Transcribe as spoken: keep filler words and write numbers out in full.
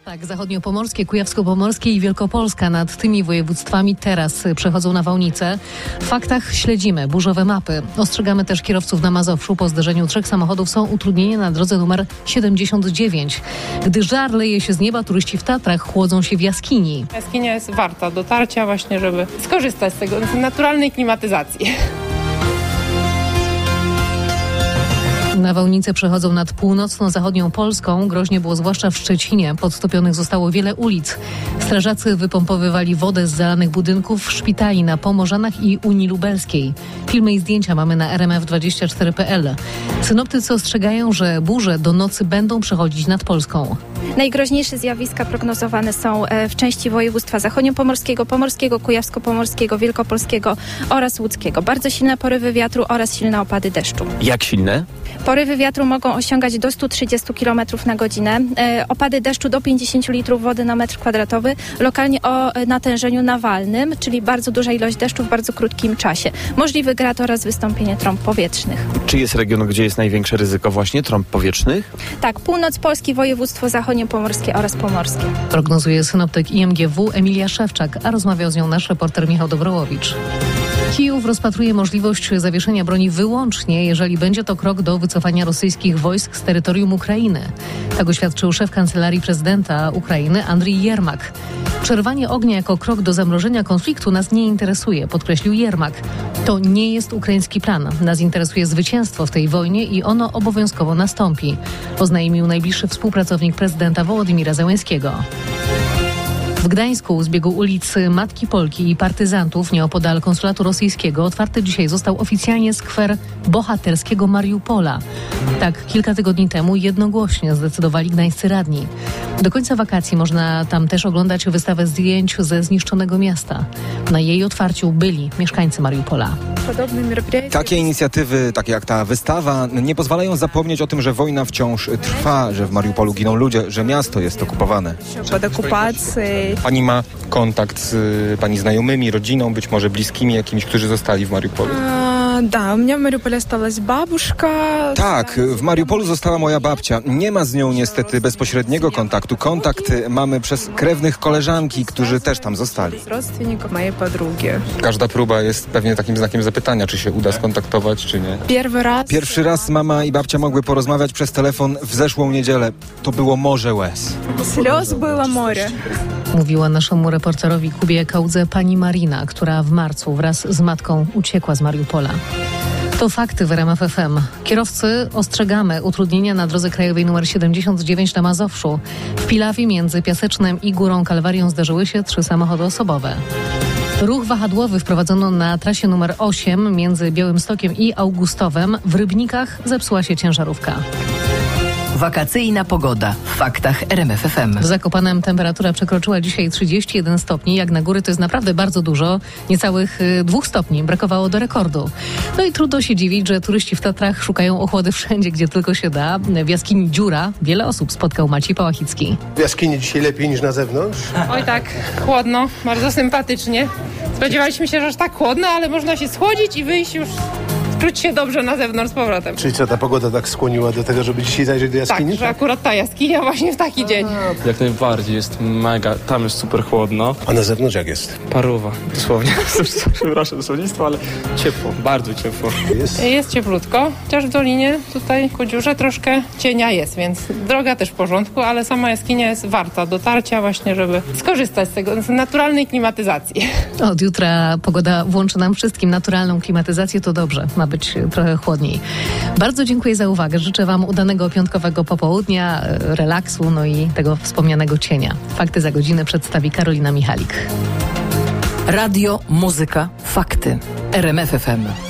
Tak, zachodniopomorskie, kujawsko-pomorskie i Wielkopolska. Nad tymi województwami teraz przechodzą nawałnice. W faktach śledzimy burzowe mapy. Ostrzegamy też kierowców na Mazowszu. Po zderzeniu trzech samochodów są utrudnienia na drodze numer siedemdziesiąt dziewięć. Gdy żar leje się z nieba, turyści w Tatrach chłodzą się w jaskini. Jaskinia jest warta dotarcia właśnie, żeby skorzystać z tego naturalnej klimatyzacji. Nawałnice przechodzą nad północno-zachodnią Polską. Groźnie było zwłaszcza w Szczecinie. Podtopionych zostało wiele ulic. Strażacy wypompowywali wodę z zalanych budynków szpitali na Pomorzanach i Unii Lubelskiej. Filmy i zdjęcia mamy na er em ef dwadzieścia cztery kropka pe el. Synoptycy ostrzegają, że burze do nocy będą przechodzić nad Polską. Najgroźniejsze zjawiska prognozowane są w części województwa zachodniopomorskiego, pomorskiego, kujawsko-pomorskiego, wielkopolskiego oraz łódzkiego. Bardzo silne porywy wiatru oraz silne opady deszczu. Jak silne? Porywy wiatru mogą osiągać do stu trzydziestu kilometrów na godzinę. E, opady deszczu do pięćdziesięciu litrów wody na metr kwadratowy. Lokalnie o e, natężeniu nawalnym, czyli bardzo duża ilość deszczu w bardzo krótkim czasie. Możliwy grad oraz wystąpienie trąb powietrznych. Czy jest region, gdzie jest największe ryzyko właśnie trąb powietrznych? Tak, północ Polski, województwo zachodniopomorskie oraz pomorskie. Prognozuje synoptyk I M G W Emilia Szewczak, a rozmawiał z nią nasz reporter Michał Dobrołowicz. Kijów rozpatruje możliwość zawieszenia broni wyłącznie, jeżeli będzie to krok do wycofania rosyjskich wojsk z terytorium Ukrainy. Tak oświadczył szef kancelarii prezydenta Ukrainy Andrii Jermak. Przerwanie ognia jako krok do zamrożenia konfliktu nas nie interesuje, podkreślił Jermak. To nie jest ukraiński plan. Nas interesuje zwycięstwo w tej wojnie i ono obowiązkowo nastąpi, oznajmił najbliższy współpracownik prezydenta Wołodymira Zełenskiego. W Gdańsku z biegu ulicy Matki Polki i Partyzantów nieopodal konsulatu rosyjskiego otwarty dzisiaj został oficjalnie skwer bohaterskiego Mariupola. Tak kilka tygodni temu jednogłośnie zdecydowali gdańscy radni. Do końca wakacji można tam też oglądać wystawę zdjęć ze zniszczonego miasta. Na jej otwarciu byli mieszkańcy Mariupola. Takie inicjatywy, takie jak ta wystawa, nie pozwalają zapomnieć o tym, że wojna wciąż trwa, że w Mariupolu giną ludzie, że miasto jest okupowane. Pod okupacją. Pani ma kontakt z y, pani znajomymi, rodziną, być może bliskimi jakimiś, którzy zostali w Mariupolu? Da, u mnie w Mariupolu осталась бабушка. Tak, w Mariupolu została moja babcia. Nie ma z nią niestety bezpośredniego kontaktu. Kontakt mamy przez krewnych koleżanki, którzy też tam zostali. Z родственников mojej podrugi. Każda próba jest pewnie takim znakiem zapytania, czy się uda skontaktować, czy nie. Pierwszy raz. Pierwszy raz mama i babcia mogły porozmawiać przez telefon w zeszłą niedzielę. To było morze łez. Слез było morze. Mówiła naszemu reporterowi Kubie Kałdze pani Marina, która w marcu wraz z matką uciekła z Mariupola. To fakty w er em ef ef em. Kierowcy, ostrzegamy, utrudnienia na drodze krajowej nr siedemdziesiąt dziewięć na Mazowszu. W Pilawie między Piasecznem i Górą Kalwarią zdarzyły się trzy samochody osobowe. Ruch wahadłowy wprowadzono na trasie numer osiem między Białymstokiem i Augustowem. W Rybnikach zepsuła się ciężarówka. Wakacyjna pogoda w faktach er em ef ef em. W Zakopanem temperatura przekroczyła dzisiaj trzydzieści jeden stopni. Jak na góry to jest naprawdę bardzo dużo. Niecałych y, dwóch stopni brakowało do rekordu. No i trudno się dziwić, że turyści w Tatrach szukają ochłody wszędzie, gdzie tylko się da. W jaskini Dziura wiele osób spotkał Maciej Pałachicki. W jaskini dzisiaj lepiej niż na zewnątrz? Oj tak, chłodno, bardzo sympatycznie. Spodziewaliśmy się, że aż tak chłodno, ale można się schłodzić i wyjść już, czuć się dobrze na zewnątrz z powrotem. Czyli co, ta pogoda tak skłoniła do tego, żeby dzisiaj zajrzeć do jaskini? Tak, że akurat ta jaskinia właśnie w taki dzień. Jak najbardziej, jest mega, tam jest super chłodno. A na zewnątrz jak jest? Paruwa, dosłownie. Przepraszam za słownictwo, ale ciepło, bardzo ciepło. Jest? Jest cieplutko, chociaż w dolinie tutaj ku Dziurze troszkę cienia jest, więc droga też w porządku, ale sama jaskinia jest warta dotarcia właśnie, żeby skorzystać z tego, z naturalnej klimatyzacji. Od jutra pogoda włączy nam wszystkim naturalną klimatyzację, to dobrze. Ma być trochę chłodniej. Bardzo dziękuję za uwagę. Życzę Wam udanego piątkowego popołudnia, relaksu, no i tego wspomnianego cienia. Fakty za godzinę przedstawi Karolina Michalik. Radio, muzyka, fakty. er em ef ef em.